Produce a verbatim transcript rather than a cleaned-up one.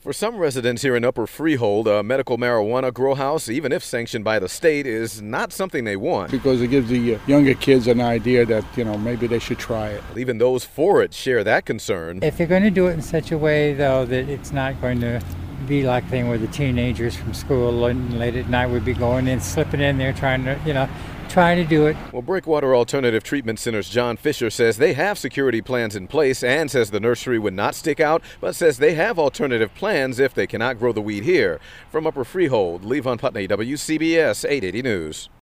For some residents here in Upper Freehold, a medical marijuana grow house, even if sanctioned by the state, is not something they want. Because it gives the younger kids an idea that, you know, maybe they should try it. Even those for it share that concern. If they're going to do it in such a way, though, that it's not going to be like thing where the teenagers from school late at night would be going in, slipping in there, trying to, you know, trying to do it. Well, Breakwater Alternative Treatment Center's John Fisher says they have security plans in place and says the nursery would not stick out, but says they have alternative plans if they cannot grow the weed here. From Upper Freehold, Levon Putney, W C B S eight eighty News.